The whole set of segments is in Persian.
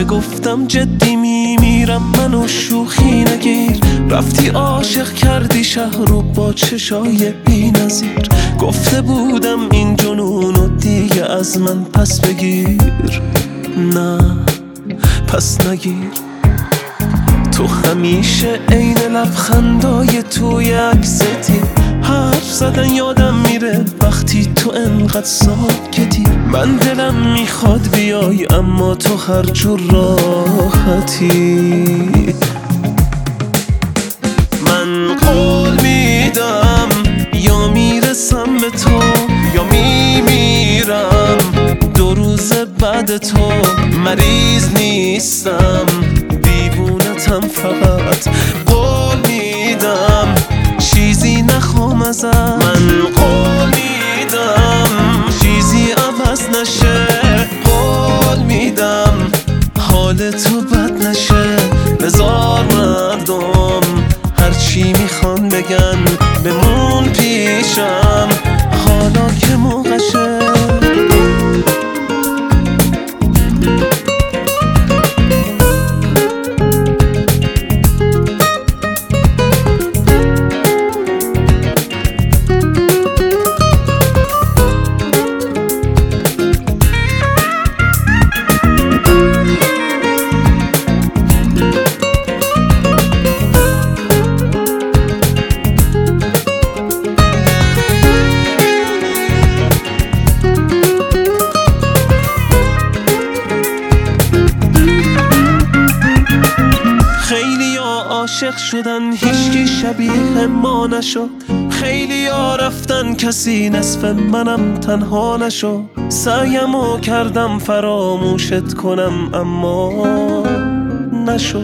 گفتم جدی میمیرم منو شوخی نگیر. رفتی عاشق کردی شهر رو با چشای بی نظیر. گفته بودم این جنونو دیگه از من پس بگیر. نه پس نگیر. تو همیشه عین لبخندای توی عکستی. حرف زدن یادم میره وقتی تو انقدر ساکتی. من دلم میخواد بیای اما تو هر جور راحتی. من قول میدم یا میرسم به تو یا میمیرم. 2 روز بعد تو مریض نیستم، دیوونتم فقط. قول میدم چیزی نخوام ازت. من قول میدم چیزی عوض نشه. قول میدم حال تو بد نشه. بذار مردم هرچی میخوان بگن بمون پیشم حالا که موقعشه. عاشق شدن هیچکی شبیه ما نشد. خیلی ها رفتن کسی نصف منم تنها نشد. سعیمو کردم فراموشت کنم اما نشد.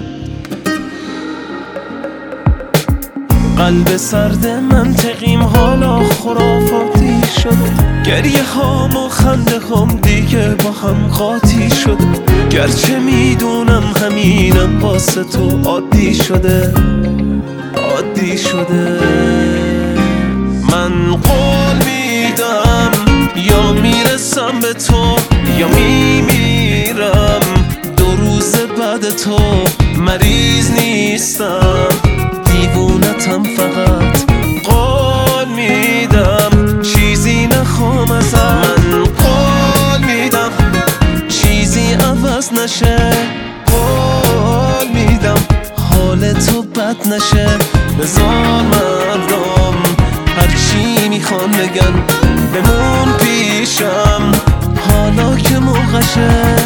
قلب سرد منطقیم حالا خرافاتی شد. گریه هام و خنده هم دیگه با هم قاطی شد. گرچه میدونم همینم واسه تو عادی شده عادی شده. من قول میدم یا میرسم به تو یا میمیرم. 2 روز بعد تو مریض نیستم، دیوونتم فقط. قول میدم چیزی نخوام ازت. من قول میدم چیزی عوض نشه. قول میدم حال تو بد نشه. بذار مردم هرچی میخوان بگن بمون پیشم حالا که موقعشه.